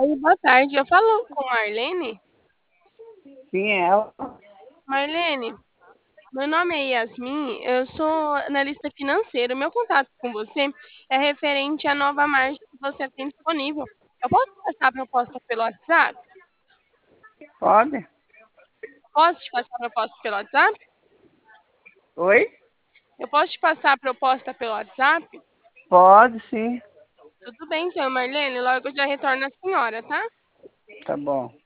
Oi, boa tarde. Eu falo com Marlene. Sim, é ela. Marlene, meu nome é Yasmin, eu sou analista financeiro. Meu contato com você é referente à nova margem que você tem disponível. Eu posso passar a proposta pelo WhatsApp? Pode? Posso te passar a proposta pelo WhatsApp? Oi? Eu posso te passar a proposta pelo WhatsApp? Pode, sim. Tudo bem, então, Marlene. Logo eu já retorno a senhora, tá? Tá bom.